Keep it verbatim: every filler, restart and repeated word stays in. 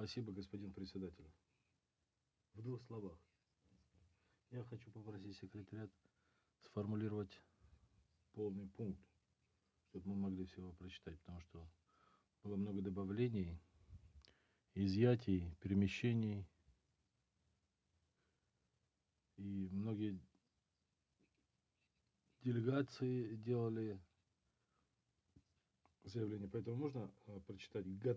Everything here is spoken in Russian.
Спасибо, господин председатель. В двух словах. Я хочу попросить секретариат сформулировать полный пункт, чтобы мы могли все его прочитать, потому что было много добавлений, изъятий, перемещений. И многие делегации делали заявление. Поэтому можно прочитать